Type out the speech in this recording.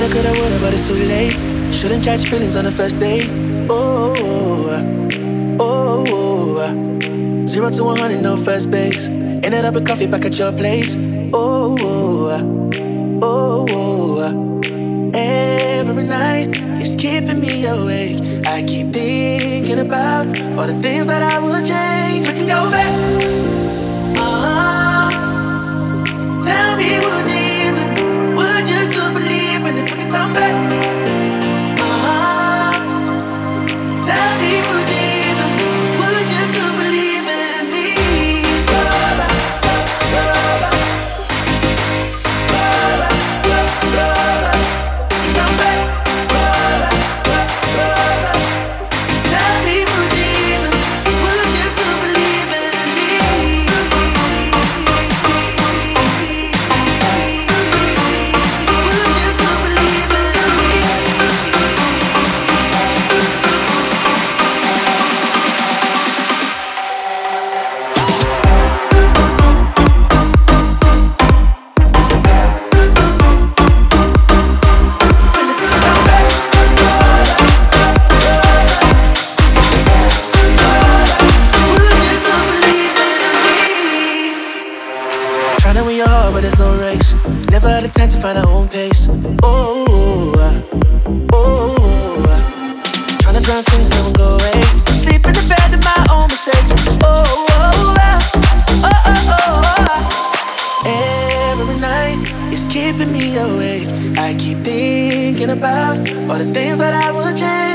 coulda, woulda, but it's too late. Shouldn't catch feelings on the first date. Oh, oh, oh. 0 to 100, no first base. Ended up with coffee back at your place. Oh, oh, oh. Every night it's keeping me awake. I keep thinking about all the things that I would change. We can go back. Tell me, would you still believe in it? We can turn back. Tell me, would you still believe in me? Turn back. Tell me, would you still believe in me? Would you still believe in me? Tryna win your heart, but there's no race. Never had the time to find our own pace. Oh, tryna drown things, don't go away. Sleep in the bed of my own mistakes. Every night it's keeping me awake. I keep thinking about all the things that I would change.